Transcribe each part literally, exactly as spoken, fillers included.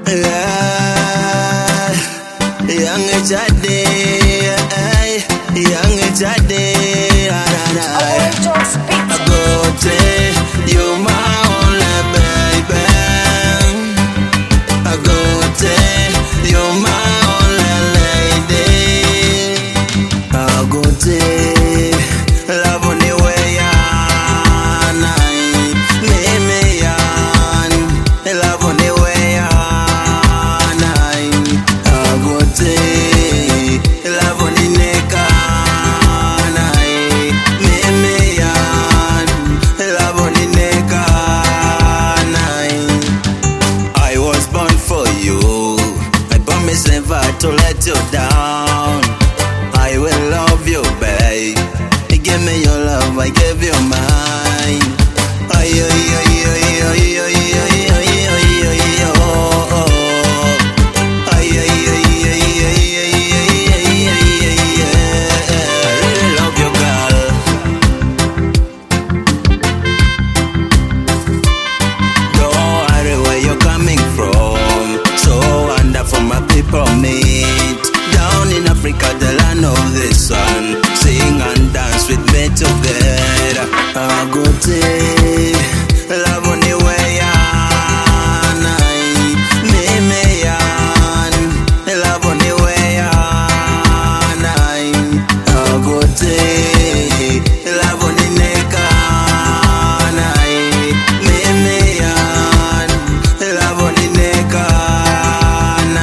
Yeah, young Jade, young Jade, I go to you, my only baby. I go to you, my only lady. I go to love on the way, me me on love on the way. Never to let you down. I will love you, babe. Give me your love, I give you mine. Ay, ay, ay, ay, ay, ay, ay, ay, ay, ay, oh. Ay, ay, ay, ay, ay, ay, ay, ay, ay, ay. I really love you, girl. Don't worry where you're coming from. So wonderful, my people meet down in Africa, the land of the sun. Sing and dance with me together. I go to love on the way on. Me me on love on the way on. I go to love on the neck on. Me me on love on the neck on.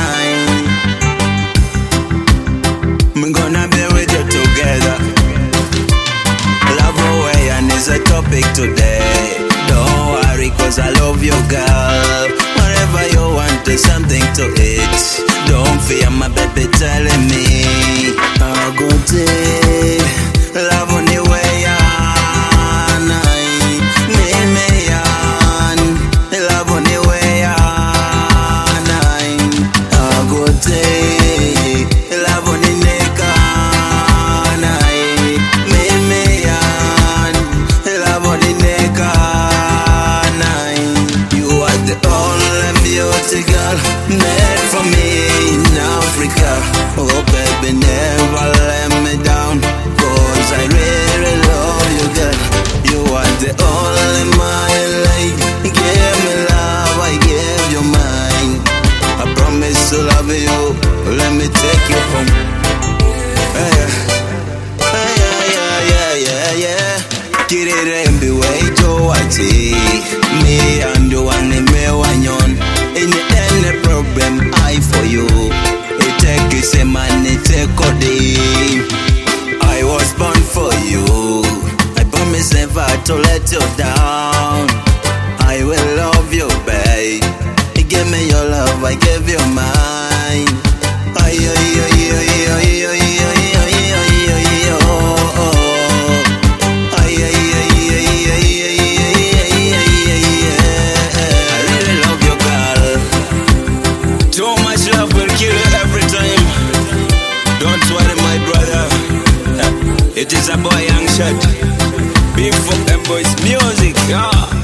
I'm gonna be with you together. Love away and is a topic today. Don't worry cause I love you, girl. Whatever you want is something to eat. Don't fear my baby telling me I'll go to love on the way on. Me me on love on the way on. I'll go to love on the neck on. Me me on love on the neck on. You are the only beauty girl made for me in Africa. Oh baby, never let me down, cause I really love you, girl. You are the only my lady. Give me love, I give you mine. I promise to love you. Let me take you home. Yeah, yeah, yeah, yeah, yeah, yeah. Get it and be way to watch me and you and me wanyon. In the end, the problem I for you. It take you say money, take a day. I was born for you. I promise never to let you down. I will love you, babe. Give me your love, I give you mine. Ay, ay, ay, ay, ay, ay, ay, ay, ay, ay, oh, oh. Ay, ay, ay, ay, ay, ay, ay, ay, ay, ay. I really love you, girl. Too much love will kill you every time. Don't worry, my brother. It is a boy, young shot. Big fuck them boys music, yeah.